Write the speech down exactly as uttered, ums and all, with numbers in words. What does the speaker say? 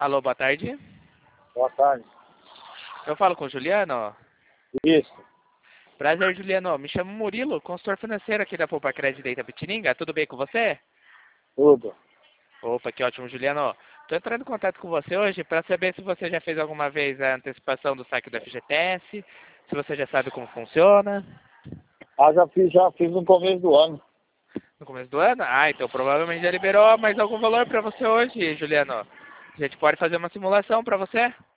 Alô, boa tarde. Boa tarde. Eu falo com o Juliano? Isso. Prazer, Juliano. Me chamo Murilo, consultor financeiro aqui da Poupa Crédito da Itapetininga. Tudo bem com você? Tudo. Opa, que ótimo, Juliano. Estou entrando em contato com você hoje para saber se você já fez alguma vez a antecipação do saque do F G T S, se você já sabe como funciona. Ah, já fiz, já fiz no começo do ano. No começo do ano? Ah, então provavelmente já liberou mais algum valor para você hoje, Juliano. A gente pode fazer uma simulação para você?